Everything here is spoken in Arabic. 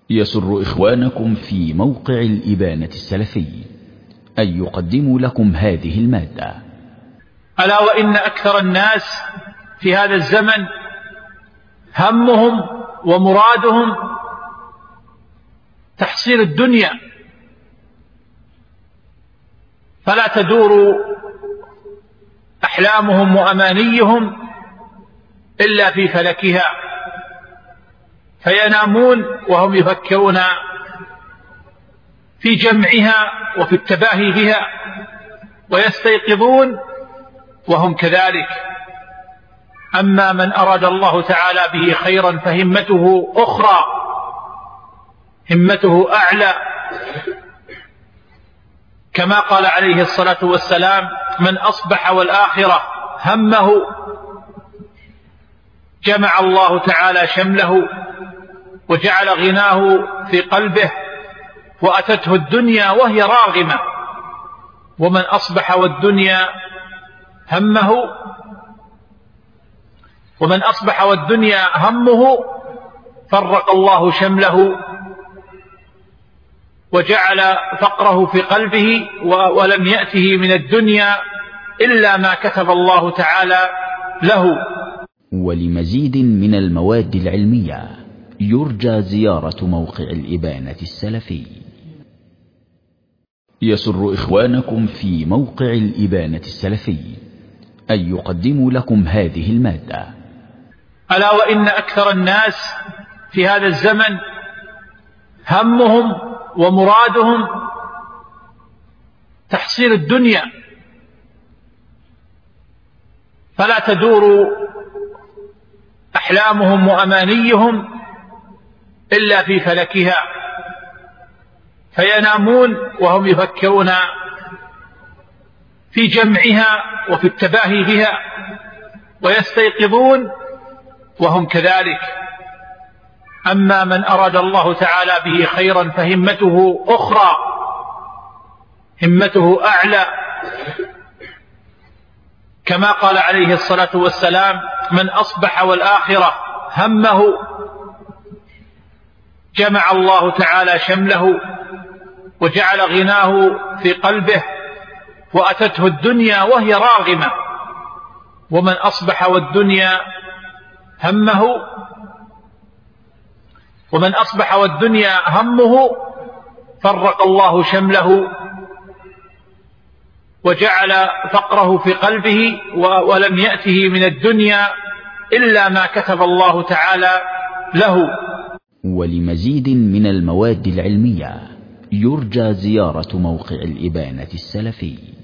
يسر إخوانكم في موقع الإبانة السلفي أن يقدموا لكم هذه المادة. ألا وإن أكثر الناس في هذا الزمن همهم ومرادهم تحصيل الدنيا، فلا تدور أحلامهم وأمانيهم إلا في فلكها، فينامون وهم يفكرون في جمعها وفي التباهي بها، ويستيقظون وهم كذلك. أما من أراد الله تعالى به خيرا فهمته أخرى، همته أعلى، كما قال عليه الصلاة والسلام: من أصبح والآخرة همه جمع الله تعالى شمله وجعل غناه في قلبه وأتته الدنيا وهي راغمة. ومن أصبح والدنيا همه فرق الله شمله وجعل فقره في قلبه ولم يأته من الدنيا إلا ما كتب الله تعالى له. ولمزيد من المواد العلمية يرجى زيارة موقع الإبانة السلفي. يسر إخوانكم في موقع الإبانة السلفي أن يقدموا لكم هذه المادة. ألا وإن أكثر الناس في هذا الزمن همهم ومرادهم تحصيل الدنيا، فلا تدور أحلامهم وأمانيهم إلا في فلكها، فينامون وهم يفكرون في جمعها وفي التباهي بها، ويستيقظون وهم كذلك. أما من أراد الله تعالى به خيرا فهمته أخرى، همته أعلى، كما قال عليه الصلاة والسلام: من أصبح والآخرة همه جمع الله تعالى شمله وجعل غناه في قلبه وأتته الدنيا وهي راغمة. ومن أصبح والدنيا همه فرق الله شمله وجعل فقره في قلبه ولم يأته من الدنيا إلا ما كتب الله تعالى له. ولمزيد من المواد العلمية يرجى زيارة موقع الإبانة السلفي.